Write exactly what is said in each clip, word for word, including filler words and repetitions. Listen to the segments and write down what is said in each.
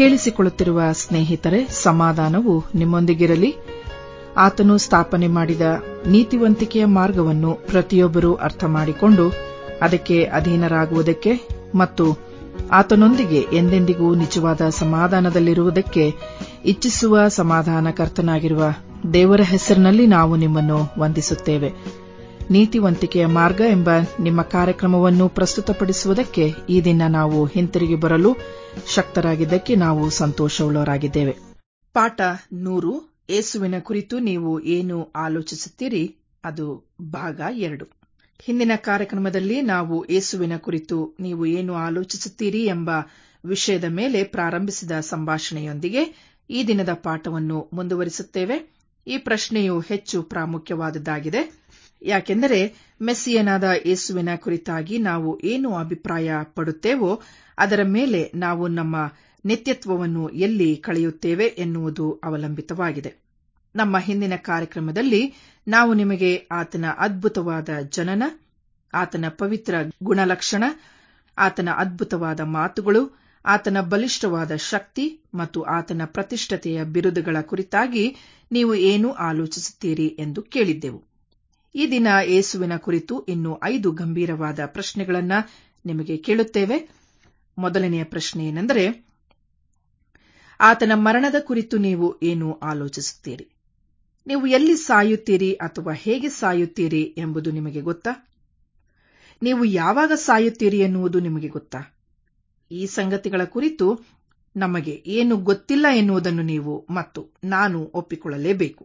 ಕೇಳಿಸಿಕೊಳ್ಳುತ್ತಿರುವ ಸ್ನೇಹಿತರೆ, ಸಮಾಧಾನವು ನಿಮ್ಮೊಂದಿಗಿರಲಿ. ಆತನು ಸ್ಥಾಪನೆ ಮಾಡಿದ ನೀತಿವಂತಿಕೆಯ ಮಾರ್ಗವನ್ನು ಪ್ರತಿಯೊಬ್ಬರೂ ಅರ್ಥ ಮಾಡಿಕೊಂಡು ಅದಕ್ಕೆ ಅಧೀನರಾಗುವುದಕ್ಕೆ ಮತ್ತು ಆತನೊಂದಿಗೆ ಎಂದೆಂದಿಗೂ ನಿಜವಾದ ಸಮಾಧಾನದಲ್ಲಿರುವುದಕ್ಕೆ ಇಚ್ಛಿಸುವ ಸಮಾಧಾನಕರ್ತನಾಗಿರುವ ದೇವರ ಹೆಸರಿನಲ್ಲಿ ನಾವು ನಿಮ್ಮನ್ನು ವಂದಿಸುತ್ತೇವೆ. ನೀತಿವಂತಿಕೆಯ ಮಾರ್ಗ ಎಂಬ ನಿಮ್ಮ ಕಾರ್ಯಕ್ರಮವನ್ನು ಪ್ರಸ್ತುತಪಡಿಸುವುದಕ್ಕೆ ಈ ದಿನ ನಾವು ಹಿಂತಿರುಗಿ ಬರಲು ಶಕ್ತರಾಗಿದ್ದಕ್ಕೆ ನಾವು ಸಂತೋಷವುಳ್ಳವರಾಗಿದ್ದೇವೆ. ಪಾಠ ನೂರು, ಯೇಸುವಿನ ಕುರಿತು ನೀವು ಏನು ಆಲೋಚಿಸುತ್ತೀರಿ, ಅದು ಭಾಗ ಎರಡು. ಹಿಂದಿನ ಕಾರ್ಯಕ್ರಮದಲ್ಲಿ ನಾವು ಯೇಸುವಿನ ಕುರಿತು ನೀವು ಏನು ಆಲೋಚಿಸುತ್ತೀರಿ ಎಂಬ ವಿಷಯದ ಮೇಲೆ ಪ್ರಾರಂಭಿಸಿದ ಸಂಭಾಷಣೆಯೊಂದಿಗೆ ಈ ದಿನದ ಪಾಠವನ್ನು ಮುಂದುವರಿಸುತ್ತೇವೆ. ಈ ಪ್ರಶ್ನೆಯು ಹೆಚ್ಚು ಪ್ರಾಮುಖ್ಯವಾದದ್ದಾಗಿದೆ, ಯಾಕೆಂದರೆ ಮೆಸ್ಸಿಯನಾದ ಯೇಸುವಿನ ಕುರಿತಾಗಿ ನಾವು ಏನು ಅಭಿಪ್ರಾಯ ಪಡುತ್ತೇವೋ ಅದರ ಮೇಲೆ ನಾವು ನಮ್ಮ ನಿತ್ಯತ್ವವನ್ನು ಎಲ್ಲಿ ಕಳೆಯುತ್ತೇವೆ ಎನ್ನುವುದು ಅವಲಂಬಿತವಾಗಿದೆ. ನಮ್ಮ ಹಿಂದಿನ ಕಾರ್ಯಕ್ರಮದಲ್ಲಿ ನಾವು ನಿಮಗೆ ಆತನ ಅದ್ಭುತವಾದ ಜನನ, ಆತನ ಪವಿತ್ರ ಗುಣಲಕ್ಷಣ, ಆತನ ಅದ್ಭುತವಾದ ಮಾತುಗಳು, ಆತನ ಬಲಿಷ್ಠವಾದ ಶಕ್ತಿ ಮತ್ತು ಆತನ ಪ್ರತಿಷ್ಠತೆಯ ಬಿರುದುಗಳ ಕುರಿತಾಗಿ ನೀವು ಏನು ಆಲೋಚಿಸುತ್ತೀರಿ ಎಂದು ಕೇಳಿದ್ದೆವು. ಈ ದಿನ ಯೇಸುವಿನ ಕುರಿತು ಇನ್ನೂ ಐದು ಗಂಭೀರವಾದ ಪ್ರಶ್ನೆಗಳನ್ನು ನಿಮಗೆ ಕೇಳುತ್ತೇವೆ. ಮೊದಲನೆಯ ಪ್ರಶ್ನೆ ಏನೆಂದರೆ, ಆತನ ಮರಣದ ಕುರಿತು ನೀವು ಏನು ಆಲೋಚಿಸುತ್ತೀರಿ? ನೀವು ಎಲ್ಲಿ ಸಾಯುತ್ತೀರಿ ಅಥವಾ ಹೇಗೆ ಸಾಯುತ್ತೀರಿ ಎಂಬುದು ನಿಮಗೆ ಗೊತ್ತಾ? ನೀವು ಯಾವಾಗ ಸಾಯುತ್ತೀರಿ ಎನ್ನುವುದು ನಿಮಗೆ ಗೊತ್ತಾ? ಈ ಸಂಗತಿಗಳ ಕುರಿತು ನಮಗೆ ಏನು ಗೊತ್ತಿಲ್ಲ ಎನ್ನುವುದನ್ನು ನೀವು ಮತ್ತು ನಾನು ಒಪ್ಪಿಕೊಳ್ಳಲೇಬೇಕು.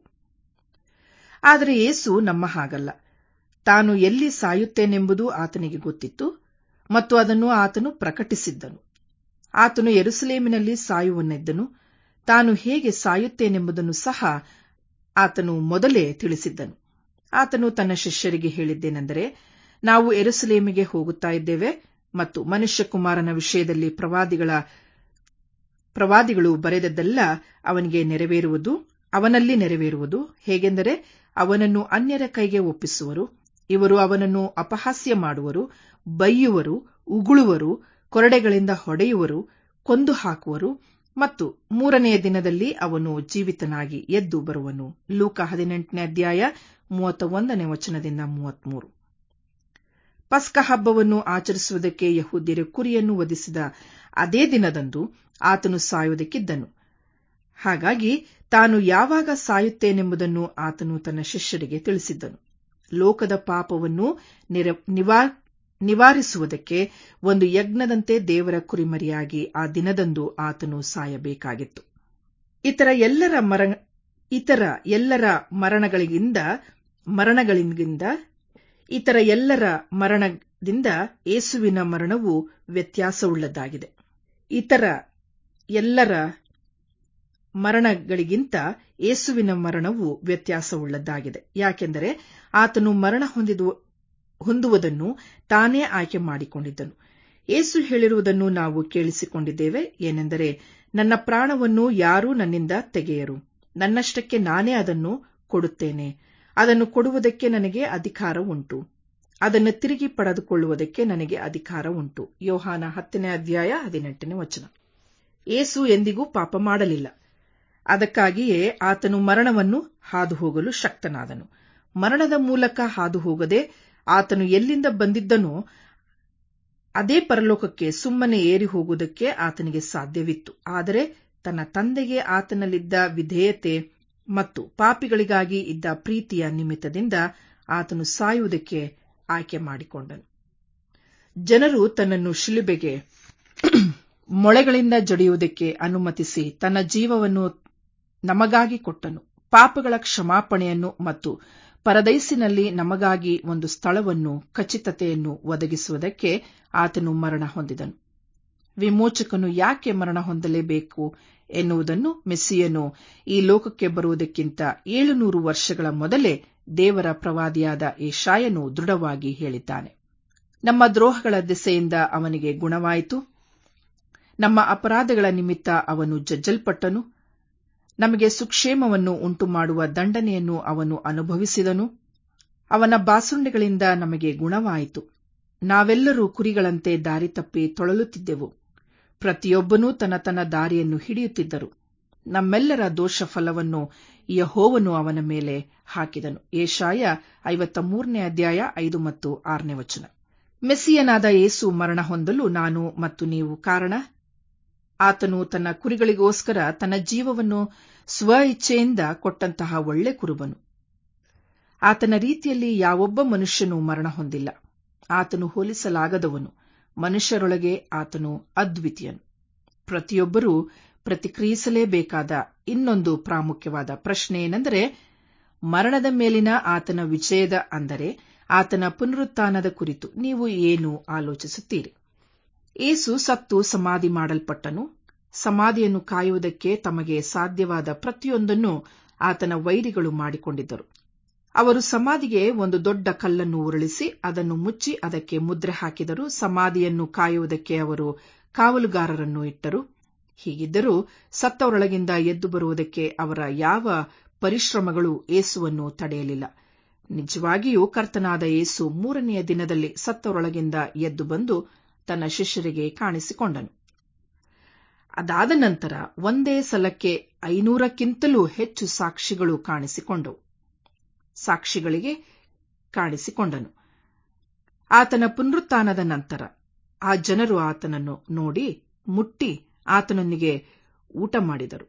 ಆದರೆ ಯೇಸು ನಮ್ಮ ಹಾಗಲ್ಲ. ತಾನು ಎಲ್ಲಿ ಸಾಯುತ್ತೇನೆಂಬುದು ಆತನಿಗೆ ಗೊತ್ತಿತ್ತು ಮತ್ತು ಅದನ್ನು ಆತನು ಪ್ರಕಟಿಸಿದ್ದನು. ಆತನು ಯೆರೂಸಲೇಮಿನಲ್ಲಿ ಸಾಯುವನೆಂದನು. ತಾನು ಹೇಗೆ ಸಾಯುತ್ತೇನೆಂಬುದನ್ನು ಸಹ ಆತನು ಮೊದಲೇ ತಿಳಿಸಿದ್ದನು. ಆತನು ತನ್ನ ಶಿಷ್ಯರಿಗೆ ಹೇಳಿದ್ದೇನೆಂದರೆ, ನಾವು ಯೆರೂಸಲೇಮಿಗೆ ಹೋಗುತ್ತಾ ಇದ್ದೇವೆ ಮತ್ತು ಮನುಷ್ಯಕುಮಾರನ ವಿಷಯದಲ್ಲಿ ಪ್ರವಾದಿಗಳ ಪ್ರವಾದಿಗಳು ಬರೆದದ್ದೆಲ್ಲ ಅವನಿಗೆ ನೆರವೇರುವುದು ಅವನಲ್ಲಿ ನೆರವೇರುವುದು. ಹೇಗೆಂದರೆ, ಅವನನ್ನು ಅನ್ಯರ ಕೈಗೆ ಒಪ್ಪಿಸುವರು, ಇವರು ಅವನನ್ನು ಅಪಹಾಸ್ಯ ಮಾಡುವರು, ಬೈಯುವರು, ಉಗುಳುವರು, ಕೊರಡೆಗಳಿಂದ ಹೊಡೆಯುವರು, ಕೊಂದು ಹಾಕುವರು ಮತ್ತು ಮೂರನೆಯ ದಿನದಲ್ಲಿ ಅವನು ಜೀವಿತನಾಗಿ ಎದ್ದು ಬರುವನು. ಲೂಕ ಹದಿನೆಂಟನೇ ಅಧ್ಯಾಯ ಮೂವತ್ತ ಒಂದನೇ ವಚನದಿಂದ ಮೂವತ್ಮೂರು. ಪಸ್ಕ ಹಬ್ಬವನ್ನು ಆಚರಿಸುವುದಕ್ಕೆ ಯಹೂದ್ಯರು ಕುರಿಯನ್ನು ವಧಿಸಿದ ಅದೇ ದಿನದಂದು ಆತನು ಸಾಯುವುದಕ್ಕಿದ್ದನು. ಹಾಗಾಗಿ ತಾನು ಯಾವಾಗ ಸಾಯುತ್ತೇನೆಂಬುದನ್ನು ಆತನು ತನ್ನ ಶಿಷ್ಯರಿಗೆ ತಿಳಿಸಿದ್ದನು. ಲೋಕದ ಪಾಪವನ್ನು ನಿವಾರಿಸುವುದಕ್ಕೆ ಒಂದು ಯಜ್ಞದಂತೆ ದೇವರ ಕುರಿಮರಿಯಾಗಿ ಆ ದಿನದಂದು ಆತನು ಸಾಯಬೇಕಾಗಿತ್ತು. ಇತರ ಎಲ್ಲರ ಮರ ಇತರ ಎಲ್ಲರ ಮರಣಗಳಿಗಿಂತ ಮರಣಗಳಿಗಿಂತ ಇತರ ಎಲ್ಲರ ಮರಣದಿಂದ ಯೇಸುವಿನ ಮರಣವು ವ್ಯತ್ಯಾಸವುಳ್ಳದ್ದಾಗಿದೆ. ಇತರ ಎಲ್ಲರ ಮರಣಗಳಿಗಿಂತ ಯೇಸುವಿನ ಮರಣವು ವ್ಯತ್ಯಾಸವುಳ್ಳದ್ದಾಗಿದೆ. ಯಾಕೆಂದರೆ ಆತನು ಮರಣ ಹೊಂದಿದ ಹೊಂದುವುದನ್ನು ತಾನೇ ಆಯ್ಕೆ ಮಾಡಿಕೊಂಡಿದ್ದನು. ಯೇಸು ಹೇಳಿರುವುದನ್ನು ನಾವು ಕೇಳಿಸಿಕೊಂಡಿದ್ದೇವೆ, ಏನೆಂದರೆ, ನನ್ನ ಪ್ರಾಣವನ್ನು ಯಾರೂ ನನ್ನಿಂದ ತೆಗೆಯರು, ನನ್ನಷ್ಟಕ್ಕೆ ನಾನೇ ಅದನ್ನು ಕೊಡುತ್ತೇನೆ. ಅದನ್ನು ಕೊಡುವುದಕ್ಕೆ ನನಗೆ ಅಧಿಕಾರ ಉಂಟು, ಅದನ್ನು ತಿರುಗಿ ಪಡೆದುಕೊಳ್ಳುವುದಕ್ಕೆ ನನಗೆ ಅಧಿಕಾರ ಉಂಟು. ಯೋಹಾನ ಹತ್ತನೇ ಅಧ್ಯಾಯ ಹದಿನೆಂಟನೇ ವಚನ. ಯೇಸು ಎಂದಿಗೂ ಪಾಪ ಮಾಡಲಿಲ್ಲ. ಅದಕ್ಕಾಗಿಯೇ ಆತನು ಮರಣವನ್ನು ಹಾದು ಹೋಗಲು ಶಕ್ತನಾದನು. ಮರಣದ ಮೂಲಕ ಹಾದು ಹೋಗದೆ ಆತನು ಎಲ್ಲಿಂದ ಬಂದಿದ್ದನೋ ಅದೇ ಪರಲೋಕಕ್ಕೆ ಸುಮ್ಮನೆ ಏರಿ ಹೋಗುವುದಕ್ಕೆ ಆತನಿಗೆ ಸಾಧ್ಯವಿತ್ತು. ಆದರೆ ತನ್ನ ತಂದೆಗೆ ಆತನಲ್ಲಿದ್ದ ವಿಧೇಯತೆ ಮತ್ತು ಪಾಪಿಗಳಿಗಾಗಿ ಇದ್ದ ಪ್ರೀತಿಯ ನಿಮಿತ್ತದಿಂದ ಆತನು ಸಾಯುವುದಕ್ಕೆ ಆಯ್ಕೆ ಮಾಡಿಕೊಂಡನು. ಜನರು ತನ್ನನ್ನು ಶಿಲುಬೆಗೆ ಮೊಳೆಗಳಿಂದ ಜಡಿಯುವುದಕ್ಕೆ ಅನುಮತಿಸಿ ತನ್ನ ಜೀವವನ್ನು ನಮಗಾಗಿ ಕೊಟ್ಟನು. ಪಾಪಗಳ ಕ್ಷಮಾಪಣೆಯನ್ನು ಮತ್ತು ಪರದೈಸಿನಲ್ಲಿ ನಮಗಾಗಿ ಒಂದು ಸ್ಥಳವನ್ನು, ಖಚಿತತೆಯನ್ನು ಒದಗಿಸುವುದಕ್ಕೆ ಆತನು ಮರಣ ಹೊಂದಿದನು. ವಿಮೋಚಕನು ಯಾಕೆ ಮರಣ ಹೊಂದಲೇಬೇಕು ಎನ್ನುವುದನ್ನು ಮೆಸ್ಸಿಯನು ಈ ಲೋಕಕ್ಕೆ ಬರುವುದಕ್ಕಿಂತ ಏಳುನೂರು ವರ್ಷಗಳ ಮೊದಲೇ ದೇವರ ಪ್ರವಾದಿಯಾದ ಯೆಶಾಯನು ದೃಢವಾಗಿ ಹೇಳಿದ್ದಾನೆ. ನಮ್ಮ ದ್ರೋಹಗಳ ದೆಸೆಯಿಂದ ಅವನಿಗೆ ಗುಣವಾಯಿತು, ನಮ್ಮ ಅಪರಾಧಗಳ ನಿಮಿತ್ತ ಅವನು ಜಜ್ಜಲ್ಪಟ್ಟನು, ನಮಗೆ ಸುಕ್ಷೇಮವನ್ನು ಉಂಟುಮಾಡುವ ದಂಡನೆಯನ್ನು ಅವನು ಅನುಭವಿಸಿದನು, ಅವನ ಬಾಸುಂಡೆಗಳಿಂದ ನಮಗೆ ಗುಣವಾಯಿತು. ನಾವೆಲ್ಲರೂ ಕುರಿಗಳಂತೆ ದಾರಿ ತಪ್ಪಿ ತೊಳಲುತ್ತಿದ್ದೆವು, ಪ್ರತಿಯೊಬ್ಬನೂ ತನ್ನ ತನ್ನ ದಾರಿಯನ್ನು ಹಿಡಿಯುತ್ತಿದ್ದರು. ನಮ್ಮೆಲ್ಲರ ದೋಷ ಫಲವನ್ನು ಯೆಹೋವನು ಅವನ ಮೇಲೆ ಹಾಕಿದನು. ಯೆಶಾಯ ಐವತ್ತ ಮೂರನೇ ಅಧ್ಯಾಯ ಐದು ಮತ್ತು ಆರನೇ ವಚನ. ಮೆಸ್ಸಿಯನಾದ ಯೇಸು ಮರಣ ಹೊಂದಲು ನಾನು ಮತ್ತು ನೀವು ಕಾರಣ. ಆತನು ತನ್ನ ಕುರಿಗಳಿಗೋಸ್ಕರ ತನ್ನ ಜೀವವನ್ನು ಸ್ವ ಇಚ್ಛೆಯಿಂದ ಕೊಟ್ಟಂತಹ ಒಳ್ಳೆ ಕುರುಬನು. ಆತನ ರೀತಿಯಲ್ಲಿ ಯಾವೊಬ್ಬ ಮನುಷ್ಯನೂ ಮರಣ ಹೊಂದಿಲ್ಲ. ಆತನು ಹೋಲಿಸಲಾಗದವನು. ಮನುಷ್ಯರೊಳಗೆ ಆತನು ಅದ್ವಿತೀಯನು. ಪ್ರತಿಯೊಬ್ಬರೂ ಪ್ರತಿಕ್ರಿಯಿಸಲೇಬೇಕಾದ ಇನ್ನೊಂದು ಪ್ರಾಮುಖ್ಯವಾದ ಪ್ರಶ್ನೆ ಏನೆಂದರೆ, ಮರಣದ ಮೇಲಿನ ಆತನ ವಿಜಯದ ಅಂದರೆ ಆತನ ಪುನರುತ್ಥಾನದ ಕುರಿತು ನೀವು ಏನು ಆಲೋಚಿಸುತ್ತೀರಿ? ಯೇಸು ಸತ್ತು ಸಮಾಧಿ ಮಾಡಲ್ಪಟ್ಟನು. ಸಮಾಧಿಯನ್ನು ಕಾಯುವುದಕ್ಕೆ ತಮಗೆ ಸಾಧ್ಯವಾದ ಪ್ರತಿಯೊಂದನ್ನು ಆತನ ವೈರಿಗಳು ಮಾಡಿಕೊಂಡಿದ್ದರು. ಅವರು ಸಮಾಧಿಗೆ ಒಂದು ದೊಡ್ಡ ಕಲ್ಲನ್ನು ಉರುಳಿಸಿ ಅದನ್ನು ಮುಚ್ಚಿ ಅದಕ್ಕೆ ಮುದ್ರೆ ಹಾಕಿದರು. ಸಮಾಧಿಯನ್ನು ಕಾಯುವುದಕ್ಕೆ ಅವರು ಕಾವಲುಗಾರರನ್ನು ಇಟ್ಟರು. ಹೀಗಿದ್ದರೂ ಸತ್ತವರೊಳಗಿಂದ ಎದ್ದು ಬರುವುದಕ್ಕೆ ಅವರ ಯಾವ ಪರಿಶ್ರಮಗಳು ಯೇಸುವನ್ನು ತಡೆಯಲಿಲ್ಲ. ನಿಜವಾಗಿಯೂ ಕರ್ತನಾದ ಯೇಸು ಮೂರನೆಯ ದಿನದಲ್ಲಿ ಸತ್ತವರೊಳಗಿಂದ ಎದ್ದು ಬಂದು ತನ್ನ ಶಿಷ್ಯರಿಗೆ ಕಾಣಿಸಿಕೊಂಡನು. ಅದಾದ ನಂತರ ಒಂದೇ ಸಲಕ್ಕೆ ಐನೂರಕ್ಕಿಂತಲೂ ಹೆಚ್ಚು ಸಾಕ್ಷಿಗಳು ಕಾಣಿಸಿಕೊಂಡವು ಸಾಕ್ಷಿಗಳಿಗೆ ಕಾಣಿಸಿಕೊಂಡನು. ಆತನ ಪುನರುತ್ಥಾನದ ನಂತರ ಆ ಜನರು ಆತನನ್ನು ನೋಡಿ ಮುಟ್ಟಿ ಆತನೊಂದಿಗೆ ಊಟ ಮಾಡಿದರು.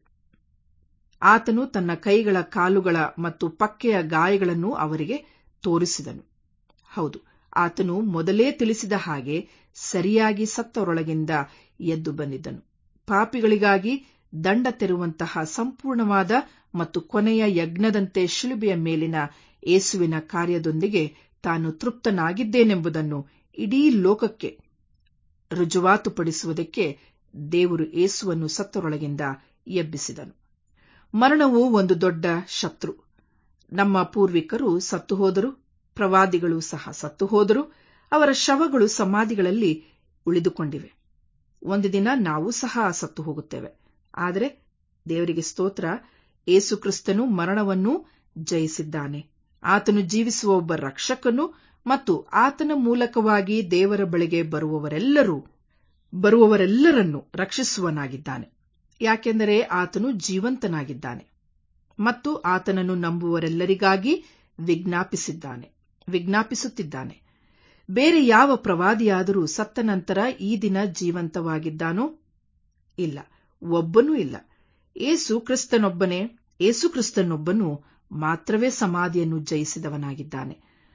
ಆತನು ತನ್ನ ಕೈಗಳ, ಕಾಲುಗಳ ಮತ್ತು ಪಕ್ಕೆಯ ಗಾಯಗಳನ್ನು ಅವರಿಗೆ ತೋರಿಸಿದನು. ಹೌದು, ಆತನು ಮೊದಲೇ ತಿಳಿಸಿದ ಹಾಗೆ ಸರಿಯಾಗಿ ಸತ್ತವರೊಳಗಿಂದ ಎದ್ದು ಬಂದಿದ್ದನು. ಪಾಪಿಗಳಿಗಾಗಿ ದಂಡ ತೆರುವಂತಹ ಸಂಪೂರ್ಣವಾದ ಮತ್ತು ಕೊನೆಯ ಯಜ್ಞದಂತೆ ಶಿಲುಬೆಯ ಮೇಲಿನ ಯೇಸುವಿನ ಕಾರ್ಯದೊಂದಿಗೆ ತಾನು ತೃಪ್ತನಾಗಿದ್ದೇನೆಂಬುದನ್ನು ಇಡೀ ಲೋಕಕ್ಕೆ ರುಜುವಾತುಪಡಿಸುವುದಕ್ಕೆ ದೇವರು ಯೇಸುವನ್ನು ಸತ್ತವರೊಳಗಿಂದ ಎಬ್ಬಿಸಿದನು. ಮರಣವು ಒಂದು ದೊಡ್ಡ ಶತ್ರು. ನಮ್ಮ ಪೂರ್ವಿಕರು ಸತ್ತು ಹೋದರು. ಪ್ರವಾದಿಗಳು ಸಹ ಸತ್ತು ಹೋದರು. ಅವರ ಶವಗಳು ಸಮಾಧಿಗಳಲ್ಲಿ ಉಳಿದುಕೊಂಡಿವೆ. ಒಂದು ದಿನ ನಾವು ಸಹ ಸತ್ತು ಹೋಗುತ್ತೇವೆ. ಆದರೆ ದೇವರಿಗೆ ಸ್ತೋತ್ರ, ಯೇಸು ಕ್ರಿಸ್ತನು ಮರಣವನ್ನು ಜಯಿಸಿದ್ದಾನೆ. ಆತನು ಜೀವಿಸುವ ಒಬ್ಬ ರಕ್ಷಕನು ಮತ್ತು ಆತನ ಮೂಲಕವಾಗಿ ದೇವರ ಬಳಿಗೆ ಬರುವವರೆಲ್ಲರೂ ಬರುವವರೆಲ್ಲರನ್ನು ರಕ್ಷಿಸುವನಾಗಿದ್ದಾನೆ. ಯಾಕೆಂದರೆ ಆತನು ಜೀವಂತನಾಗಿದ್ದಾನೆ ಮತ್ತು ಆತನನ್ನು ನಂಬುವರೆಲ್ಲರಿಗಾಗಿ ವಿಜ್ಞಾಪಿಸಿದ್ದಾನೆ ವಿಜ್ಞಾಪಿಸುತ್ತಿದ್ದಾನೆ. ಬೇರೆ ಯಾವ ಪ್ರವಾದಿಯಾದರೂ ಸತ್ತ ನಂತರ ಈ ದಿನ ಜೀವಂತವಾಗಿದ್ದಾನೋ? ಇಲ್ಲ, ಒಬ್ಬನೂ ಇಲ್ಲ. ಯೇಸು ಕ್ರಿಸ್ತನೊಬ್ಬನೇ ಯೇಸು ಕ್ರಿಸ್ತನೊಬ್ಬನು ಮಾತ್ರವೇ ಸಮಾಧಿಯನ್ನು ಜಯಿಸಿದವನಾಗಿದ್ದಾನೆ.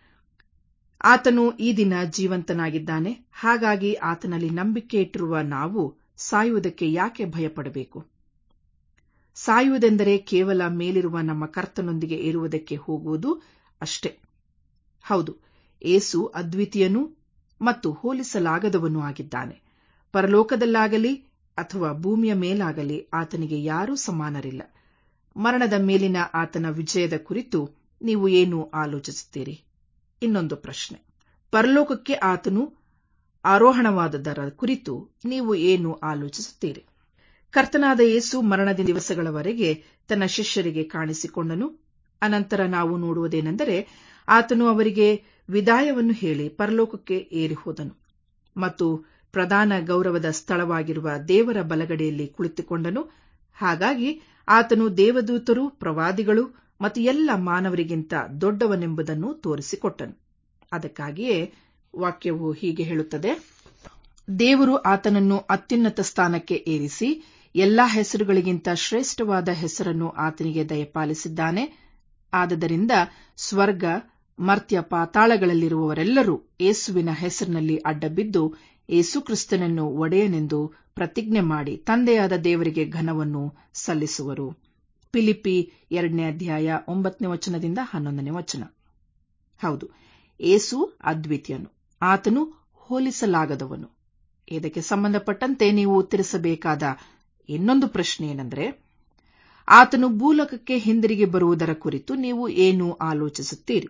ಆತನು ಈ ದಿನ ಜೀವಂತನಾಗಿದ್ದಾನೆ. ಹಾಗಾಗಿ ಆತನಲ್ಲಿ ನಂಬಿಕೆ ಇಟ್ಟಿರುವ ನಾವು ಸಾಯುವುದಕ್ಕೆ ಯಾಕೆ ಭಯಪಡಬೇಕು? ಸಾಯುವುದೆಂದರೆ ಕೇವಲ ಮೇಲಿರುವ ನಮ್ಮ ಕರ್ತನೊಂದಿಗೆ ಇರುವುದಕ್ಕೆ ಹೋಗುವುದು ಅಷ್ಟೇ. ಹೌದು, ಯೇಸು ಅದ್ವಿತೀಯನೂ ಮತ್ತು ಹೋಲಿಸಲಾಗದವನೂ ಆಗಿದ್ದಾನೆ. ಪರಲೋಕದಲ್ಲಾಗಲಿ ಅಥವಾ ಭೂಮಿಯ ಮೇಲಾಗಲಿ ಆತನಿಗೆ ಯಾರೂ ಸಮಾನರಿಲ್ಲ. ಮರಣದ ಮೇಲಿನ ಆತನ ವಿಜಯದ ಕುರಿತು ನೀವು ಏನು ಆಲೋಚಿಸುತ್ತೀರಿ? ಇನ್ನೊಂದು ಪ್ರಶ್ನೆ, ಪರಲೋಕಕ್ಕೆ ಆತನು ಆರೋಹಣವಾದದರ ಕುರಿತು ನೀವು ಏನು ಆಲೋಚಿಸುತ್ತೀರಿ? ಕರ್ತನಾದ ಯೇಸು ಮರಣದ ದಿವಸಗಳವರೆಗೆ ತನ್ನ ಶಿಷ್ಯರಿಗೆ ಕಾಣಿಸಿಕೊಂಡನು. ಅನಂತರ ನಾವು ನೋಡುವುದೇನೆಂದರೆ, ಆತನು ಅವರಿಗೆ ವಿದಾಯವನ್ನು ಹೇಳಿ ಪರಲೋಕಕ್ಕೆ ಏರಿ ಹೋದನು ಮತ್ತು ಪ್ರಧಾನ ಗೌರವದ ಸ್ಥಳವಾಗಿರುವ ದೇವರ ಬಲಗಡೆಯಲ್ಲಿ ಕುಳಿತುಕೊಂಡನು. ಹಾಗಾಗಿ ಆತನು ದೇವದೂತರು, ಪ್ರವಾದಿಗಳು ಮತ್ತು ಎಲ್ಲ ಮಾನವರಿಗಿಂತ ದೊಡ್ಡವನೆಂಬುದನ್ನು ತೋರಿಸಿಕೊಟ್ಟನು. ಅದಕ್ಕಾಗಿಯೇ ವಾಕ್ಯವು ಹೀಗೆ ಹೇಳುತ್ತದೆ, ದೇವರು ಆತನನ್ನು ಅತ್ಯುನ್ನತ ಸ್ಥಾನಕ್ಕೆ ಏರಿಸಿ ಎಲ್ಲಾ ಹೆಸರುಗಳಿಗಿಂತ ಶ್ರೇಷ್ಠವಾದ ಹೆಸರನ್ನು ಆತನಿಗೆ ದಯಪಾಲಿಸಿದ್ದಾನೆ. ಆದದರಿಂದ ಸ್ವರ್ಗ, ಮರ್ತ್ಯ, ಪಾತಾಳಗಳಲ್ಲಿರುವವರೆಲ್ಲರೂ ಯೇಸುವಿನ ಹೆಸರಿನಲ್ಲಿ ಅಡ್ಡಬಿದ್ದು ಯೇಸು ಕ್ರಿಸ್ತನನ್ನು ಒಡೆಯನೆಂದು ಪ್ರತಿಜ್ಞೆ ಮಾಡಿ ತಂದೆಯಾದ ದೇವರಿಗೆ ಘನವನ್ನು ಸಲ್ಲಿಸುವರು. ಫಿಲಿಪ್ಪಿ ಎರಡನೇ ಅಧ್ಯಾಯ ಒಂಬತ್ತನೇ ವಚನದಿಂದ ಹನ್ನೊಂದನೇ ವಚನ. ಹೌದು, ಯೇಸು ಅದ್ವಿತೀಯನು. ಆತನು ಹೋಲಿಸಲಾಗದವನು. ಇದಕ್ಕೆ ಸಂಬಂಧಪಟ್ಟಂತೆ ನೀವು ಉತ್ತರಿಸಬೇಕಾದ ಇನ್ನೊಂದು ಪ್ರಶ್ನೆ ಏನೆಂದರೆ, ಆತನು ಭೂಲೋಕಕ್ಕೆ ಹಿಂದಿರುಗಿ ಬರುವುದರ ಕುರಿತು ನೀವು ಏನು ಆಲೋಚಿಸುತ್ತೀರಿ?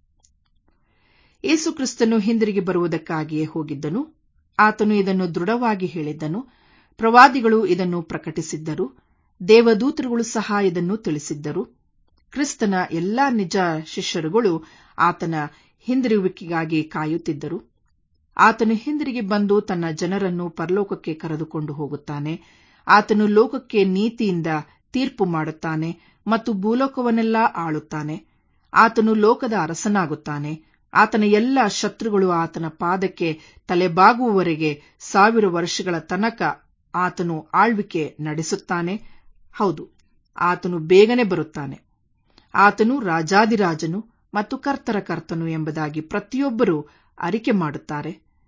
ಯೇಸು ಕ್ರಿಸ್ತನು ಹಿಂದಿರುಗಿ ಬರುವುದಕ್ಕಾಗಿಯೇ ಹೋಗಿದ್ದನು. ಆತನು ಇದನ್ನು ದೃಢವಾಗಿ ಹೇಳಿದ್ದನು. ಪ್ರವಾದಿಗಳು ಇದನ್ನು ಪ್ರಕಟಿಸಿದ್ದರು. ದೇವದೂತರುಗಳು ಸಹ ಇದನ್ನು ತಿಳಿಸಿದ್ದರು. ಕ್ರಿಸ್ತನ ಎಲ್ಲಾ ನಿಜ ಶಿಷ್ಯರುಗಳು ಆತನ ಹಿಂದಿರುಗುವಿಕೆಗಾಗಿ ಕಾಯುತ್ತಿದ್ದರು. ಆತನು ಹಿಂದಿರುಗಿ ಬಂದು ತನ್ನ ಜನರನ್ನು ಪರಲೋಕಕ್ಕೆ ಕರೆದುಕೊಂಡು ಹೋಗುತ್ತಾನೆ. ಆತನು ಲೋಕಕ್ಕೆ ನೀತಿಯಿಂದ ತೀರ್ಪು ಮಾಡುತ್ತಾನೆ ಮತ್ತು ಭೂಲೋಕವನ್ನೆಲ್ಲ ಆಳುತ್ತಾನೆ. ಆತನು ಲೋಕದ ಅರಸನಾಗುತ್ತಾನೆ. ಆತನ ಎಲ್ಲ ಶತ್ರುಗಳು ಆತನ ಪಾದಕ್ಕೆ ತಲೆಬಾಗುವವರೆಗೆ ಸಾವಿರ ವರ್ಷಗಳ ತನಕ ಆತನು ಆಳ್ವಿಕೆ ನಡೆಸುತ್ತಾನೆ. ಹೌದು, ಆತನು ಬೇಗನೆ ಬರುತ್ತಾನೆ. ಆತನು ರಾಜಾದಿರಾಜನು ಮತ್ತು ಕರ್ತರ ಕರ್ತನು ಎಂಬುದಾಗಿ ಪ್ರತಿಯೊಬ್ಬರೂ ಅರಿಕೆ ಮಾಡುತ್ತಾರೆ.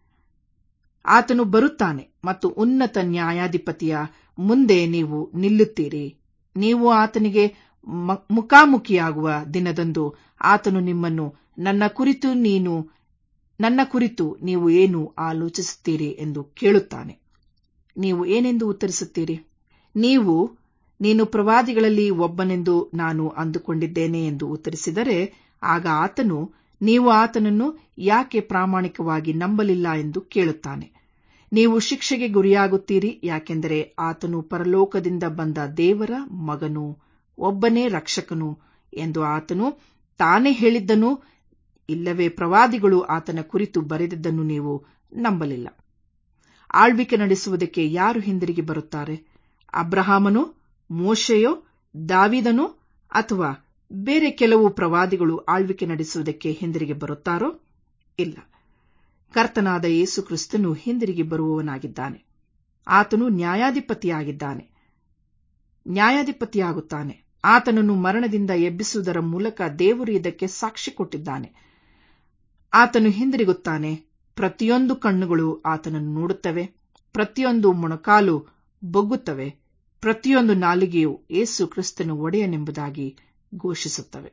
ಆತನು ಬರುತ್ತಾನೆ ಮತ್ತು ಉನ್ನತ ನ್ಯಾಯಾಧಿಪತಿಯ ಮುಂದೆ ನೀವು ನಿಲ್ಲುತ್ತೀರಿ. ನೀವು ಆತನಿಗೆ ಮುಖಾಮುಖಿಯಾಗುವ ದಿನದಂದು ಆತನು ನಿಮ್ಮನ್ನು ನನ್ನ ಕುರಿತು ನೀನು ನನ್ನ ಕುರಿತು ನೀವು ಏನು ಆಲೋಚಿಸುತ್ತೀರಿ ಎಂದು ಕೇಳುತ್ತಾನೆ. ನೀವು ಏನೆಂದು ಉತ್ತರಿಸುತ್ತೀರಿ? ನೀವು ನೀನು ಪ್ರವಾದಿಗಳಲ್ಲಿ ಒಬ್ಬನೆಂದು ನಾನು ಅಂದುಕೊಂಡಿದ್ದೇನೆ ಎಂದು ಉತ್ತರಿಸಿದರೆ, ಆಗ ಆತನು ನೀವು ಆತನನ್ನು ಯಾಕೆ ಪ್ರಾಮಾಣಿಕವಾಗಿ ನಂಬಲಿಲ್ಲ ಎಂದು ಕೇಳುತ್ತಾನೆ. ನೀವು ಶಿಕ್ಷೆಗೆ ಗುರಿಯಾಗುತ್ತೀರಿ, ಯಾಕೆಂದರೆ ಆತನು ಪರಲೋಕದಿಂದ ಬಂದ ದೇವರ ಮಗನು, ಒಬ್ಬನೇ ರಕ್ಷಕನು ಎಂದು ಆತನು ತಾನೇ ಹೇಳಿದ್ದನು. ಇಲ್ಲವೇ ಪ್ರವಾದಿಗಳು ಆತನ ಕುರಿತು ಬರೆದಿದ್ದನ್ನು ನೀವು ನಂಬಲಿಲ್ಲ. ಆಳ್ವಿಕೆ ನಡೆಸುವುದಕ್ಕೆ ಯಾರು ಹಿಂದಿರುಗಿ ಬರುತ್ತಾರೆ? ಅಬ್ರಹಾಮನೋ, ಮೋಶೆಯೋ, ದಾವೀದನೋ ಅಥವಾ ಬೇರೆ ಕೆಲವು ಪ್ರವಾದಿಗಳು ಆಳ್ವಿಕೆ ನಡೆಸುವುದಕ್ಕೆ ಹಿಂದಿರುಗಿ ಬರುತ್ತಾರೋ? ಇಲ್ಲ, ಕರ್ತನಾದ ಯೇಸು ಕ್ರಿಸ್ತನು ಹಿಂದಿರುಗಿ ಬರುವವನಾಗಿದ್ದಾನೆ. ಆತನು ನ್ಯಾಯಾಧಿಪತಿಯಾಗಿದ್ದಾನೆ ನ್ಯಾಯಾಧಿಪತಿಯಾಗುತ್ತಾನೆ ಆತನನ್ನು ಮರಣದಿಂದ ಎಬ್ಬಿಸುವುದರ ಮೂಲಕ ದೇವರು ಇದಕ್ಕೆ ಸಾಕ್ಷಿ ಕೊಟ್ಟಿದ್ದಾನೆ. ಆತನು ಹಿಂದಿರುಗುತ್ತಾನೆ. ಪ್ರತಿಯೊಂದು ಕಣ್ಣುಗಳು ಆತನನ್ನು ನೋಡುತ್ತವೆ. ಪ್ರತಿಯೊಂದು ಮೊಣಕಾಲು ಬೊಗ್ಗುತ್ತವೆ. ಪ್ರತಿಯೊಂದು ನಾಲಿಗೆಯು ಯೇಸು ಕ್ರಿಸ್ತನು ಒಡೆಯನೆಂಬುದಾಗಿ ಘೋಷಿಸುತ್ತವೆ.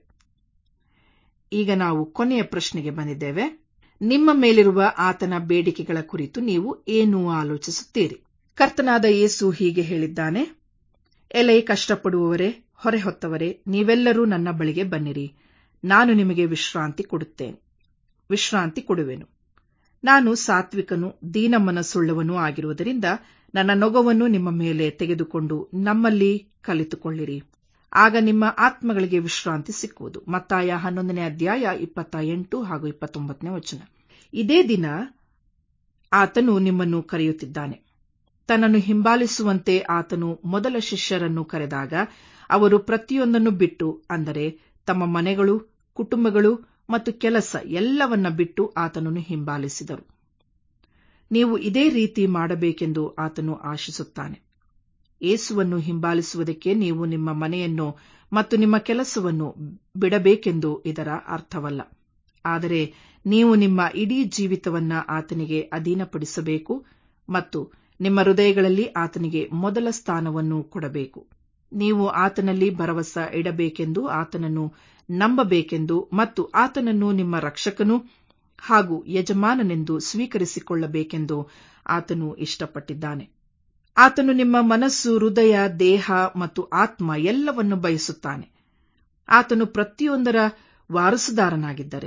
ಈಗ ನಾವು ಕೊನೆಯ ಪ್ರಶ್ನೆಗೆ ಬಂದಿದ್ದೇವೆ. ನಿಮ್ಮ ಮೇಲಿರುವ ಆತನ ಬೇಡಿಕೆಗಳ ಕುರಿತು ನೀವು ಏನು ಆಲೋಚಿಸುತ್ತೀರಿ? ಕರ್ತನಾದ ಯೇಸು ಹೀಗೆ ಹೇಳಿದ್ದಾನೆ, ಎಲೈ ಕಷ್ಟಪಡುವವರೇ, ಹೊರೆ ಹೊತ್ತವರೇ, ನೀವೆಲ್ಲರೂ ನನ್ನ ಬಳಿಗೆ ಬನ್ನಿರಿ, ನಾನು ನಿಮಗೆ ವಿಶ್ರಾಂತಿ ಕೊಡುತ್ತೇನೆ ವಿಶ್ರಾಂತಿ ಕೊಡುವೆನು. ನಾನು ಸಾತ್ವಿಕನು, ದೀನ ಮನಸ್ಸುಳ್ಳವನೂ ಆಗಿರುವುದರಿಂದ ನನ್ನ ನೊಗವನ್ನು ನಿಮ್ಮ ಮೇಲೆ ತೆಗೆದುಕೊಂಡು ನಮ್ಮಲ್ಲಿ ಕಲಿತುಕೊಳ್ಳಿರಿ. ಆಗ ನಿಮ್ಮ ಆತ್ಮಗಳಿಗೆ ವಿಶ್ರಾಂತಿ ಸಿಕ್ಕುವುದು. ಮತ್ತಾಯ ಹನ್ನೊಂದನೇ ಅಧ್ಯಾಯ ಇಪ್ಪತ್ತ ಎಂಟು ಹಾಗೂ ಇಪ್ಪತ್ತೊಂಬತ್ತನೇ ವಚನ. ಇದೇ ದಿನ ಆತನು ನಿಮ್ಮನ್ನು ಕರೆಯುತ್ತಿದ್ದಾನೆ. ತನ್ನನ್ನು ಹಿಂಬಾಲಿಸುವಂತೆ ಆತನು ಮೊದಲ ಶಿಷ್ಯರನ್ನು ಕರೆದಾಗ ಅವರು ಪ್ರತಿಯೊಂದನ್ನು ಬಿಟ್ಟು, ಅಂದರೆ ತಮ್ಮ ಮನೆಗಳು, ಕುಟುಂಬಗಳು ಮತ್ತು ಕೆಲಸ ಎಲ್ಲವನ್ನ ಬಿಟ್ಟು ಆತನನ್ನು ಹಿಂಬಾಲಿಸಿದರು. ನೀವು ಇದೇ ರೀತಿ ಮಾಡಬೇಕೆಂದು ಆತನು ಆಶಿಸುತ್ತಾನೆ. ಯೇಸುವನ್ನು ಹಿಂಬಾಲಿಸುವುದಕ್ಕೆ ನೀವು ನಿಮ್ಮ ಮನೆಯನ್ನು ಮತ್ತು ನಿಮ್ಮ ಕೆಲಸವನ್ನು ಬಿಡಬೇಕೆಂದು ಇದರ ಅರ್ಥವಲ್ಲ. ಆದರೆ ನೀವು ನಿಮ್ಮ ಇಡೀ ಜೀವಿತವನ್ನ ಆತನಿಗೆ ಅಧೀನಪಡಿಸಬೇಕು ಮತ್ತು ನಿಮ್ಮ ಹೃದಯಗಳಲ್ಲಿ ಆತನಿಗೆ ಮೊದಲ ಸ್ಥಾನವನ್ನು ಕೊಡಬೇಕು. ನೀವು ಆತನಲ್ಲಿ ಭರವಸೆ ಇಡಬೇಕೆಂದು, ಆತನನ್ನು ನಂಬಬೇಕೆಂದು ಮತ್ತು ಆತನನ್ನು ನಿಮ್ಮ ರಕ್ಷಕನು ಹಾಗೂ ಯಜಮಾನನೆಂದು ಸ್ವೀಕರಿಸಿಕೊಳ್ಳಬೇಕೆಂದು ಆತನು ಇಷ್ಟಪಟ್ಟಿದ್ದಾನೆ. ಆತನು ನಿಮ್ಮ ಮನಸ್ಸು, ಹೃದಯ, ದೇಹ ಮತ್ತು ಆತ್ಮ ಎಲ್ಲವನ್ನು ಬಯಸುತ್ತಾನೆ. ಆತನು ಪ್ರತಿಯೊಂದರ ವಾರಸುದಾರನಾಗಿದ್ದರೆ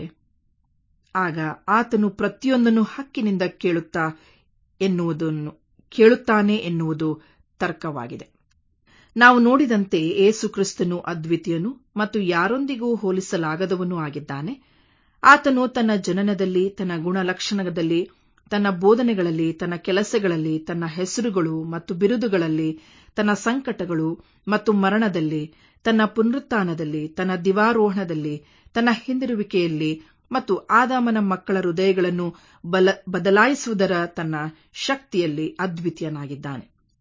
ಆಗ ಆತನು ಪ್ರತಿಯೊಂದನ್ನು ಹಕ್ಕಿನಿಂದ ಕೇಳುತ್ತಾ ಎನ್ನುವುದನ್ನು ಕೇಳುತ್ತಾನೆ ಎನ್ನುವುದು ತರ್ಕವಾಗಿದೆ. ನಾವು ನೋಡಿದಂತೆ ಯೇಸು ಕ್ರಿಸ್ತನು ಅದ್ವಿತೀಯನು ಮತ್ತು ಯಾರೊಂದಿಗೂ ಹೋಲಿಸಲಾಗದವನೂ ಆಗಿದ್ದಾನೆ. ಆತನು ತನ್ನ ಜನನದಲ್ಲಿ, ತನ್ನ ಗುಣಲಕ್ಷಣದಲ್ಲಿ, ತನ್ನ ಬೋಧನೆಗಳಲ್ಲಿ, ತನ್ನ ಕೆಲಸಗಳಲ್ಲಿ, ತನ್ನ ಹೆಸರುಗಳು ಮತ್ತು ಬಿರುದುಗಳಲ್ಲಿ, ತನ್ನ ಸಂಕಟಗಳು ಮತ್ತು ಮರಣದಲ್ಲಿ, ತನ್ನ ಪುನರುತ್ಥಾನದಲ್ಲಿ, ತನ್ನ ದಿವಾರೋಹಣದಲ್ಲಿ, ತನ್ನ ಹಿಂದಿರುವಿಕೆಯಲ್ಲಿ ಮತ್ತು ಆದಾಮನ ಮಕ್ಕಳ ಹೃದಯಗಳನ್ನು ಬಲ ಬದಲಾಯಿಸುವುದರ ತನ್ನ ಶಕ್ತಿಯಲ್ಲಿ ಅದ್ವಿತೀಯನಾಗಿದ್ದಾನೆ.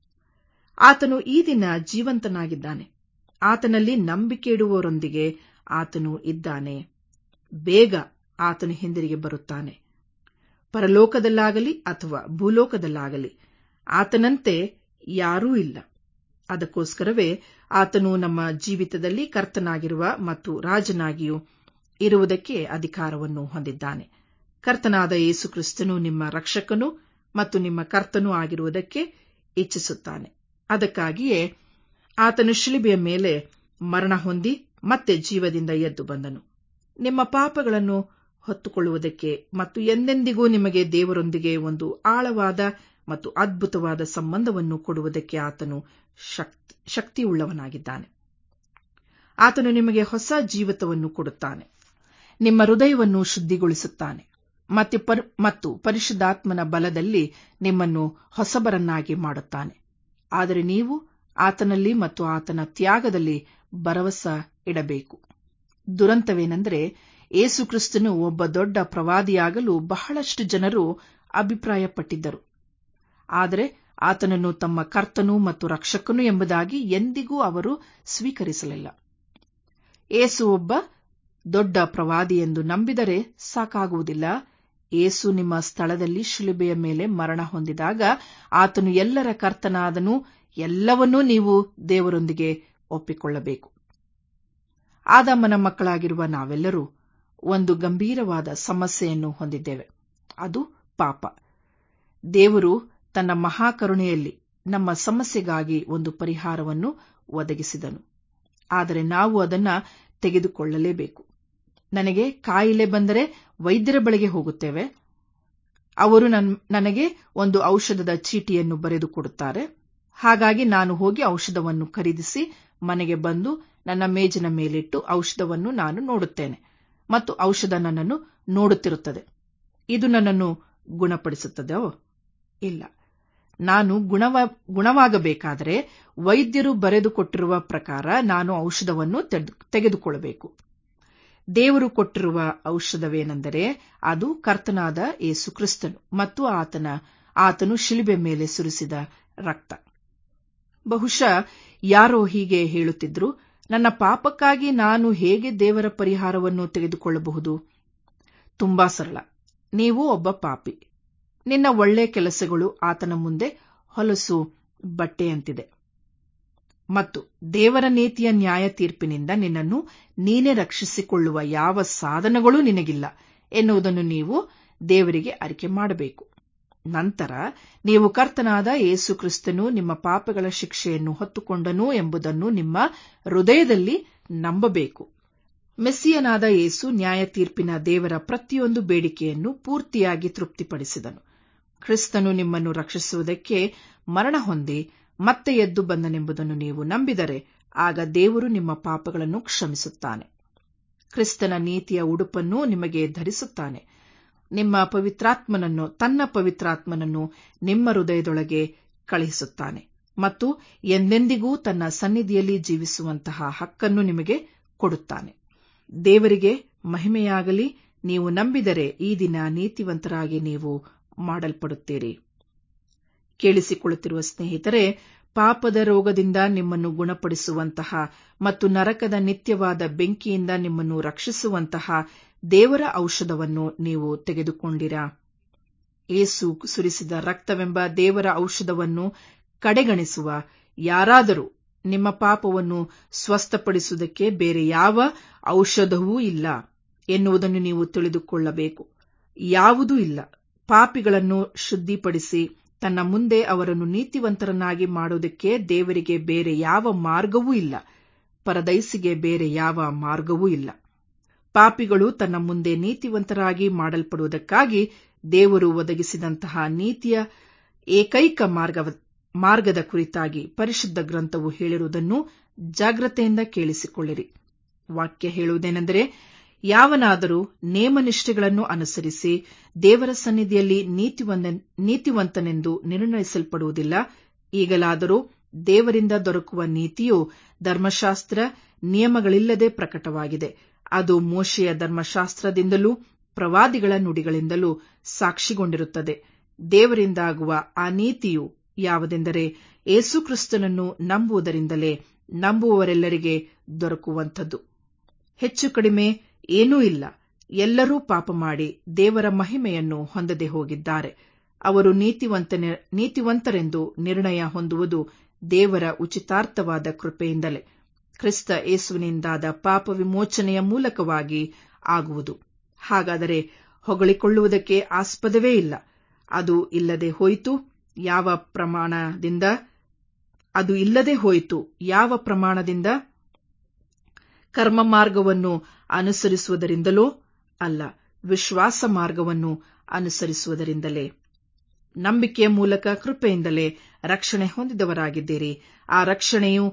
ಆತನು ಈ ದಿನ ಜೀವಂತನಾಗಿದ್ದಾನೆ. ಆತನಲ್ಲಿ ನಂಬಿಕೆ ಇಡುವವರೊಂದಿಗೆ ಆತನು ಇದ್ದಾನೆ. ಬೇಗ ಆತನು ಹಿಂದಿರುಗಿ ಬರುತ್ತಾನೆ. ಪರಲೋಕದಲ್ಲಾಗಲಿ ಅಥವಾ ಭೂಲೋಕದಲ್ಲಾಗಲಿ ಆತನಂತೆ ಯಾರೂ ಇಲ್ಲ. ಅದಕ್ಕೋಸ್ಕರವೇ ಆತನು ನಮ್ಮ ಜೀವಿತದಲ್ಲಿ ಕರ್ತನಾಗಿರುವ ಮತ್ತು ರಾಜನಾಗಿಯೂ ಇರುವುದಕ್ಕೆ ಅಧಿಕಾರವನ್ನು ಹೊಂದಿದ್ದಾನೆ. ಕರ್ತನಾದ ಯೇಸು ಕ್ರಿಸ್ತನು ನಿಮ್ಮ ರಕ್ಷಕನೂ ಮತ್ತು ನಿಮ್ಮ ಕರ್ತನೂ ಆಗಿರುವುದಕ್ಕೆ ಇಚ್ಛಿಸುತ್ತಾನೆ. ಅದಕ್ಕಾಗಿಯೇ ಆತನು ಶಿಲುಬೆಯ ಮೇಲೆ ಮರಣ ಹೊಂದಿ ಮತ್ತೆ ಜೀವದಿಂದ ಎದ್ದು ಬಂದನು. ನಿಮ್ಮ ಪಾಪಗಳನ್ನು ಹೊತ್ತುಕೊಳ್ಳುವುದಕ್ಕೆ ಮತ್ತು ಎಂದೆಂದಿಗೂ ನಿಮಗೆ ದೇವರೊಂದಿಗೆ ಒಂದು ಆಳವಾದ ಮತ್ತು ಅದ್ಭುತವಾದ ಸಂಬಂಧವನ್ನು ಕೊಡುವುದಕ್ಕೆ ಆತನು ಶಕ್ತಿ ಶಕ್ತಿಯುಳ್ಳವನಾಗಿದ್ದಾನೆ. ಆತನು ನಿಮಗೆ ಹೊಸ ಜೀವಿತವನ್ನು ಕೊಡುತ್ತಾನೆ. ನಿಮ್ಮ ಹೃದಯವನ್ನು ಶುದ್ಧಿಗೊಳಿಸುತ್ತಾನೆ. ಮತ್ತು ಪರಿಶುದ್ಧಾತ್ಮನ ಬಲದಲ್ಲಿ ನಿಮ್ಮನ್ನು ಹೊಸಬರನ್ನಾಗಿ ಮಾಡುತ್ತಾನೆ. ಆದರೆ ನೀವು ಆತನಲ್ಲಿ ಮತ್ತು ಆತನ ತ್ಯಾಗದಲ್ಲಿ ಭರವಸೆ ಇಡಬೇಕು. ದುರಂತವೇನೆಂದರೆ, ಯೇಸು ಕ್ರಿಸ್ತನು ಒಬ್ಬ ದೊಡ್ಡ ಪ್ರವಾದಿಯಾಗಲು ಬಹಳಷ್ಟು ಜನರು ಅಭಿಪ್ರಾಯಪಟ್ಟಿದ್ದರು. ಆದರೆ ಆತನನ್ನು ತಮ್ಮ ಕರ್ತನು ಮತ್ತು ರಕ್ಷಕನು ಎಂಬುದಾಗಿ ಎಂದಿಗೂ ಅವರು ಸ್ವೀಕರಿಸಲಿಲ್ಲ. ಯೇಸು ಒಬ್ಬ ದೊಡ್ಡ ಪ್ರವಾದಿ ಎಂದು ನಂಬಿದರೆ ಸಾಕಾಗುವುದಿಲ್ಲ. ಯೇಸು ನಿಮ್ಮ ಸ್ಥಳದಲ್ಲಿ ಶಿಲುಬೆಯ ಮೇಲೆ ಮರಣ ಹೊಂದಿದಾಗ ಆತನು ಎಲ್ಲರ ಕರ್ತನಾದನು. ಎಲ್ಲವನ್ನೂ ನೀವು ದೇವರೊಂದಿಗೆ ಒಪ್ಪಿಕೊಳ್ಳಬೇಕು. ಆದಾಮನ ಮಕ್ಕಳಾಗಿರುವ ನಾವೆಲ್ಲರೂ ಒಂದು ಗಂಭೀರವಾದ ಸಮಸ್ಯೆಯನ್ನು ಹೊಂದಿದ್ದೇವೆ. ಅದು ಪಾಪ. ದೇವರು ತನ್ನ ಮಹಾಕರುಣೆಯಲ್ಲಿ ನಮ್ಮ ಸಮಸ್ಯೆಗಾಗಿ ಒಂದು ಪರಿಹಾರವನ್ನು ಒದಗಿಸಿದನು. ಆದರೆ ನಾವು ಅದನ್ನು ತೆಗೆದುಕೊಳ್ಳಲೇಬೇಕು. ನನಗೆ ಕಾಯಿಲೆ ಬಂದರೆ ವೈದ್ಯರ ಬಳಿಗೆ ಹೋಗುತ್ತೇವೆ. ಅವರು ನನಗೆ ಒಂದು ಔಷಧದ ಚೀಟಿಯನ್ನು ಬರೆದು ಕೊಡುತ್ತಾರೆ. ಹಾಗಾಗಿ ನಾನು ಹೋಗಿ ಔಷಧವನ್ನು ಖರೀದಿಸಿ ಮನೆಗೆ ಬಂದು ನನ್ನ ಮೇಜಿನ ಮೇಲಿಟ್ಟು ಔಷಧವನ್ನು ನಾನು ನೋಡುತ್ತೇನೆ ಮತ್ತು ಔಷಧ ನನ್ನನ್ನು ನೋಡುತ್ತಿರುತ್ತದೆ. ಇದು ನನ್ನನ್ನು ಗುಣಪಡಿಸುತ್ತದೋ? ಇಲ್ಲ. ನಾನು ಗುಣವ ಗುಣವಾಗಬೇಕಾದರೆ ವೈದ್ಯರು ಬರೆದುಕೊಟ್ಟಿರುವ ಪ್ರಕಾರ ನಾನು ಔಷಧವನ್ನು ತೆಗೆದುಕೊಳ್ಳಬೇಕು. ದೇವರು ಕೊಟ್ಟಿರುವ ಔಷಧವೇನೆಂದರೆ ಅದು ಕರ್ತನಾದ ಯೇಸು ಕ್ರಿಸ್ತನು ಮತ್ತು ಆತನ ಆತನು ಶಿಲುಬೆ ಮೇಲೆ ಸುರಿಸಿದ ರಕ್ತ. ಬಹುಶಃ ಯಾರೋ ಹೀಗೆ ಹೇಳುತ್ತಿದ್ರು, ನನ್ನ ಪಾಪಕ್ಕಾಗಿ ನಾನು ಹೇಗೆ ದೇವರ ಪರಿಹಾರವನ್ನು ತೆಗೆದುಕೊಳ್ಳಬಹುದು? ತುಂಬಾ ಸರಳ. ನೀವು ಒಬ್ಬ ಪಾಪಿ. ನಿನ್ನ ಒಳ್ಳೆ ಕೆಲಸಗಳು ಆತನ ಮುಂದೆ ಹೊಲಸು ಬಟ್ಟೆಯಂತಿದೆ ಮತ್ತು ದೇವರ ನೀತಿಯ ನ್ಯಾಯ ತೀರ್ಪಿನಿಂದ ನಿನ್ನನ್ನು ನೀನೇ ರಕ್ಷಿಸಿಕೊಳ್ಳುವ ಯಾವ ಸಾಧನಗಳೂ ನಿನಗಿಲ್ಲ ಎನ್ನುವುದನ್ನು ನೀವು ದೇವರಿಗೆ ಅರಿಕೆ ಮಾಡಬೇಕು. ನಂತರ ನೀವು ಕರ್ತನಾದ ಯೇಸು ಕ್ರಿಸ್ತನು ನಿಮ್ಮ ಪಾಪಗಳ ಶಿಕ್ಷೆಯನ್ನು ಹೊತ್ತುಕೊಂಡನು ಎಂಬುದನ್ನು ನಿಮ್ಮ ಹೃದಯದಲ್ಲಿ ನಂಬಬೇಕು. ಮೆಸ್ಸಿಯನಾದ ಯೇಸು ನ್ಯಾಯ ತೀರ್ಪಿನ ದೇವರ ಪ್ರತಿಯೊಂದು ಬೇಡಿಕೆಯನ್ನು ಪೂರ್ತಿಯಾಗಿ ತೃಪ್ತಿಪಡಿಸಿದನು. ಕ್ರಿಸ್ತನು ನಿಮ್ಮನ್ನು ರಕ್ಷಿಸುವುದಕ್ಕೆ ಮರಣ ಹೊಂದಿ ಮತ್ತೆ ಎದ್ದು ಬಂದನೆಂಬುದನ್ನು ನೀವು ನಂಬಿದರೆ ಆಗ ದೇವರು ನಿಮ್ಮ ಪಾಪಗಳನ್ನು ಕ್ಷಮಿಸುತ್ತಾನೆ. ಕ್ರಿಸ್ತನ ನೀತಿಯ ಉಡುಪನ್ನು ನಿಮಗೆ ಧರಿಸುತ್ತಾನೆ. ನಿಮ್ಮ ಪವಿತ್ರಾತ್ಮನನ್ನು ತನ್ನ ಪವಿತ್ರಾತ್ಮನನ್ನು ನಿಮ್ಮ ಹೃದಯದೊಳಗೆ ಕಳುಹಿಸುತ್ತಾನೆ ಮತ್ತು ಎಂದೆಂದಿಗೂ ತನ್ನ ಸನ್ನಿಧಿಯಲ್ಲಿ ಜೀವಿಸುವಂತಹ ಹಕ್ಕನ್ನು ನಿಮಗೆ ಕೊಡುತ್ತಾನೆ. ದೇವರಿಗೆ ಮಹಿಮೆಯಾಗಲಿ. ನೀವು ನಂಬಿದರೆ ಈ ದಿನ ನೀತಿವಂತರಾಗಿ ನೀವು ಮಾಡಲ್ಪಡುತ್ತೀರಿ. ಕೇಳಿಸಿಕೊಳ್ಳುತ್ತಿರುವ ಸ್ನೇಹಿತರೆ, ಪಾಪದ ರೋಗದಿಂದ ನಿಮ್ಮನ್ನು ಗುಣಪಡಿಸುವಂತಹ ಮತ್ತು ನರಕದ ನಿತ್ಯವಾದ ಬೆಂಕಿಯಿಂದ ನಿಮ್ಮನ್ನು ರಕ್ಷಿಸುವಂತಹ ದೇವರ ಔಷಧವನ್ನು ನೀವು ತೆಗೆದುಕೊಂಡಿರಾ? ಯೇಸು ಸುರಿಸಿದ ರಕ್ತವೆಂಬ ದೇವರ ಔಷಧವನ್ನು ಕಡೆಗಣಿಸುವ ಯಾರಾದರೂ ನಿಮ್ಮ ಪಾಪವನ್ನು ಸ್ವಸ್ಥಪಡಿಸುವುದಕ್ಕೆ ಬೇರೆ ಯಾವ ಔಷಧವೂ ಇಲ್ಲ ಎನ್ನುವುದನ್ನು ನೀವು ತಿಳಿದುಕೊಳ್ಳಬೇಕು. ಯಾವುದೂ ಇಲ್ಲ. ಪಾಪಿಗಳನ್ನು ಶುದ್ಧಿಪಡಿಸಿ ತನ್ನ ಮುಂದೆ ಅವರನ್ನು ನೀತಿವಂತರನ್ನಾಗಿ ಮಾಡುವುದಕ್ಕೆ ದೇವರಿಗೆ ಬೇರೆ ಯಾವ ಮಾರ್ಗವೂ ಇಲ್ಲ. ಪರದೈಸಿಗೆ ಬೇರೆ ಯಾವ ಮಾರ್ಗವೂ ಇಲ್ಲ. ಪಾಪಿಗಳು ತನ್ನ ಮುಂದೆ ನೀತಿವಂತರಾಗಿ ಮಾಡಲ್ಪಡುವುದಕ್ಕಾಗಿ ದೇವರು ಒದಗಿಸಿದಂತಹ ನೀತಿಯ ಏಕೈಕ ಮಾರ್ಗ ಮಾರ್ಗದ ಕುರಿತಾಗಿ ಪರಿಶುದ್ಧ ಗ್ರಂಥವು ಹೇಳಿರುವುದನ್ನು ಜಾಗ್ರತೆಯಿಂದ ಕೇಳಿಸಿಕೊಳ್ಳಿರಿ. ವಾಕ್ಯ ಹೇಳುವುದೇನೆಂದರೆ, ಯಾವನಾದರೂ ನೇಮನಿಷ್ಠೆಗಳನ್ನು ಅನುಸರಿಸಿ ದೇವರ ಸನ್ನಿಧಿಯಲ್ಲಿ ನೀತಿವಂತನೆಂದು ನಿರ್ಣಯಿಸಲ್ಪಡುವುದಿಲ್ಲ. ಈಗಲಾದರೂ ದೇವರಿಂದ ದೊರಕುವ ನೀತಿಯು ಧರ್ಮಶಾಸ್ತ್ರ ನಿಯಮಗಳಿಲ್ಲದೆ ಪ್ರಕಟವಾಗಿದೆ. ಅದು ಮೋಶೆಯ ಧರ್ಮಶಾಸ್ತ್ರದಿಂದಲೂ ಪ್ರವಾದಿಗಳ ನುಡಿಗಳಿಂದಲೂ ಸಾಕ್ಷಿಗೊಂಡಿರುತ್ತದೆ. ದೇವರಿಂದಾಗುವ ಆ ನೀತಿಯು ಯಾವುದೆಂದರೆ ಯೇಸು ಕ್ರಿಸ್ತನನ್ನು ನಂಬುವುದರಿಂದಲೇ ನಂಬುವವರೆಲ್ಲರಿಗೆ ದೊರಕುವಂಥದ್ದು. ಹೆಚ್ಚು ಕಡಿಮೆ ಏನೂ ಇಲ್ಲ. ಎಲ್ಲರೂ ಪಾಪ ಮಾಡಿ ದೇವರ ಮಹಿಮೆಯನ್ನು ಹೊಂದದೆ ಹೋಗಿದ್ದಾರೆ. ಅವರು ನೀತಿವಂತರೆಂದು ನಿರ್ಣಯ ಹೊಂದುವುದು ದೇವರ ಉಚಿತಾರ್ಥವಾದ ಕೃಪೆಯಿಂದಲೇ ಕ್ರಿಸ್ತ ಯೇಸುವಿನಿಂದಾದ ಪಾಪ ವಿಮೋಚನೆಯ ಮೂಲಕವಾಗಿ ಆಗುವುದು. ಹಾಗಾದರೆ ಹೊಗಳಿಕೊಳ್ಳುವುದಕ್ಕೆ ಆಸ್ಪದವೇ ಇಲ್ಲ. ಅದು ಇಲ್ಲದೆ ಹೋಯಿತು ಯಾವ ಪ್ರಮಾಣದಿಂದ ಅದು ಇಲ್ಲದೆ ಹೋಯಿತು ಯಾವ ಪ್ರಮಾಣದಿಂದ ಕರ್ಮ ಮಾರ್ಗವನ್ನು ಅನುಸರಿಸುವುದರಿಂದಲೋ ಅಲ್ಲ, ವಿಶ್ವಾಸ ಮಾರ್ಗವನ್ನು ಅನುಸರಿಸುವುದರಿಂದಲೇ. ನಂಬಿಕೆಯ ಮೂಲಕ ಕೃಪೆಯಿಂದಲೇ ರಕ್ಷಣೆ ಹೊಂದಿದವರಾಗಿದ್ದೀರಿ. ಆ ರಕ್ಷಣೆಯು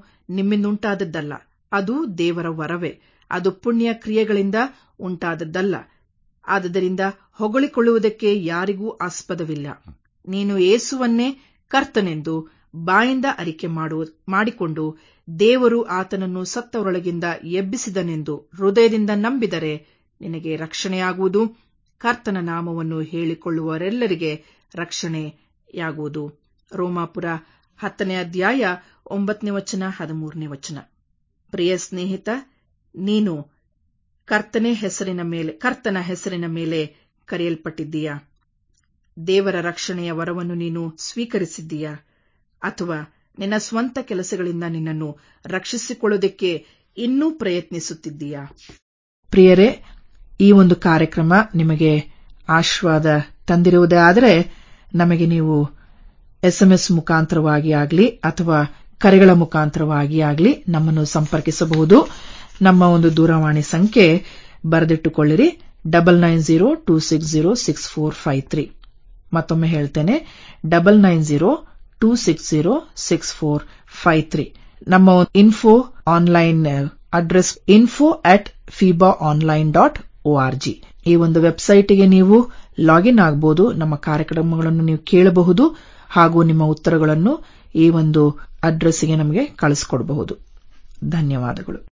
ನಿಮ್ಮಿಂದುಂಟಾದದ್ದಲ್ಲ, ಅದು ದೇವರ ವರವೇ. ಅದು ಪುಣ್ಯ ಕ್ರಿಯೆಗಳಿಂದ ಉಂಟಾದದ್ದಲ್ಲ, ಆದುದರಿಂದ ಹೊಗಳಿಕೊಳ್ಳುವುದಕ್ಕೆ ಯಾರಿಗೂ ಆಸ್ಪದವಿಲ್ಲ. ನೀನು ಯೇಸುವನ್ನೇ ಕರ್ತನೆಂದು ಬಾಯಿಂದ ಅರಿಕೆ ಮಾಡಿಕೊಂಡು ದೇವರು ಆತನನ್ನು ಸತ್ತವರೊಳಗಿಂದ ಎಬ್ಬಿಸಿದನೆಂದು ಹೃದಯದಿಂದ ನಂಬಿದರೆ ನಿನಗೆ ರಕ್ಷಣೆಯಾಗುವುದು. ಕರ್ತನ ನಾಮವನ್ನು ಹೇಳಿಕೊಳ್ಳುವವರೆಲ್ಲರಿಗೆ ರಕ್ಷಣೆಯಾಗುವುದು. ರೋಮಾಪುರ ಹತ್ತನೇ ಅಧ್ಯಾಯ ಒಂಬತ್ತನೇ ವಚನ ಹದಿಮೂರನೇ ವಚನ. ಪ್ರಿಯ ಸ್ನೇಹಿತ, ನೀನು ಕರ್ತನ ಹೆಸರಿನ ಮೇಲೆ ಕರ್ತನ ಹೆಸರಿನ ಮೇಲೆ ಕರೆಯಲ್ಪಟ್ಟಿದ್ದೀಯಾ? ದೇವರ ರಕ್ಷಣೆಯ ವರವನ್ನು ನೀನು ಸ್ವೀಕರಿಸಿದ್ದೀಯಾ? ಅಥವಾ ನಿನ್ನ ಸ್ವಂತ ಕೆಲಸಗಳಿಂದ ನಿನ್ನನ್ನು ರಕ್ಷಿಸಿಕೊಳ್ಳುವುದಕ್ಕೆ ಇನ್ನೂ ಪ್ರಯತ್ನಿಸುತ್ತಿದ್ದೀಯಾ? ಪ್ರಿಯರೇ, ಈ ಒಂದು ಕಾರ್ಯಕ್ರಮ ನಿಮಗೆ ಆಶೀರ್ವಾದ ತಂದಿರುವುದೇ ಆದರೆ ನಮಗೆ ನೀವು ಎಸ್ಎಂಎಸ್ ಮುಖಾಂತರವಾಗಿ ಆಗಲಿ ಅಥವಾ ಕರೆಗಳ ಮುಖಾಂತರವಾಗಿ ಆಗಲಿ ನಮ್ಮನ್ನು ಸಂಪರ್ಕಿಸಬಹುದು. ನಮ್ಮ ಒಂದು ದೂರವಾಣಿ ಸಂಖ್ಯೆ ಬರೆದಿಟ್ಟುಕೊಳ್ಳಿರಿ, double nine zero two six zero six four five three. ಮತ್ತೊಮ್ಮೆ ಹೇಳ್ತೇನೆ, double nine zero two six zero six four five three. ನಮ್ಮ info online address info at FEBA online dot O R G. ಈ ಒಂದು ವೆಬ್ಸೈಟ್ಗೆ ನೀವು login ಆಗಬಹುದು. ನಮ್ಮ ಕಾರ್ಯಕ್ರಮಗಳನ್ನು ನೀವು ಕೇಳಬಹುದು ಹಾಗೂ ನಿಮ್ಮ ಉತ್ತರಗಳನ್ನು ಈ ಒಂದು ಅಡ್ರೆಸ್ಗೆ ನಮಗೆ ಕಳಿಸಿಕೊಡಬಹುದು. ಧನ್ಯವಾದಗಳು.